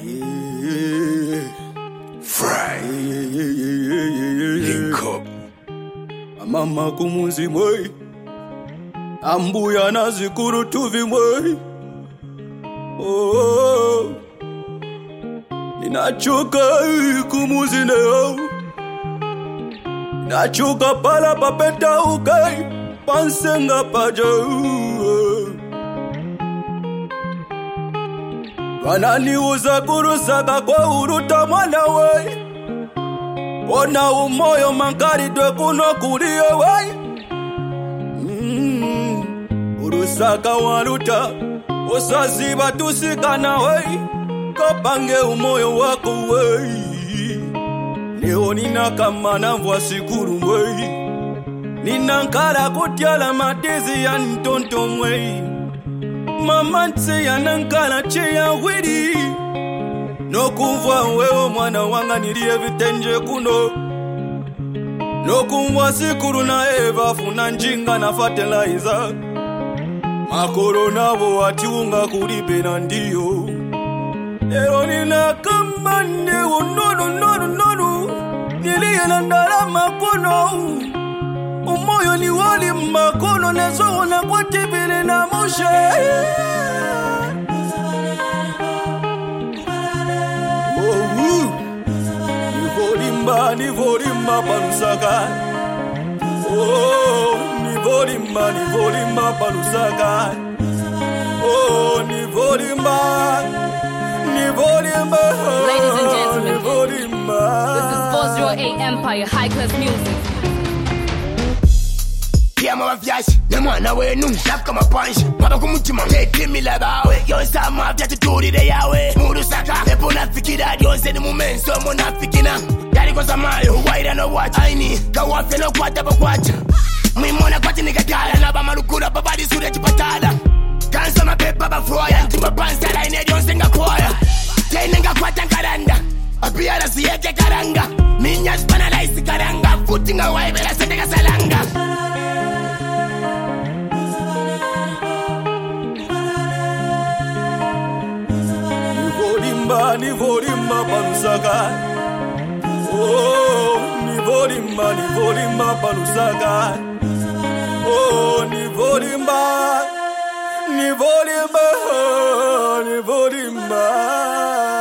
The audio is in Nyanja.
Link up. Mama kumuzi mwei, ambuya na zikuru tuvi mwei. Oh, ninachoka kumuzi neo, ninachoka pala papeta ukai, pansenga paja. Wananiuza kurusaka kwa uruta mwana wei, ona umoyo mankari dwe kuno kulie wei. Urusaka waruta, osazi batusikana wei, kapange umoyo wako wei. Leo nina kama namvwa sikuru wei, nina nkara kutiala matezi ya ntonto wei. Mama nse ya nankala che ya wiri, no kumva wewe mwana wanga nilie vitenje kuno. No kumva sikuru na eva funa njinga na fertilizer. Makoro nabo watiunga kulipe na ndiyo. Ero nina kama ndewo nono nilie na ndalama kono. Umoyo ni wali makono nezo na kwa tibile na moshe. Nivolimba palusaka. Oh, nivolimba palusaka. Oh, nivolimba. Ladies and gentlemen, Nivolimba. this is 408 Empire High Class Music. Yama vyashi, na mwana wenu shafka mapanshi, maba kumutima keti milabawe, yonsa mafya tuturire yawe murusaka, epo nafikira yonse ni mumenso munafikina, yari kwa samayo waira no watch aini kawafya no kwata bakwacha, mwimona kwati nikatala na bamarukura babadi sure chipatala, kansa mapepa bafroya ntima pansala ine yonse ngakoya, tene ngakwata nkaranda apiyara siyeke karanga, minyas panalaisi karanga, futi nga waibela sende kasalanga. Nivolimba palusaka. Oh, nivolimba palusaka. Oh, nivolimba.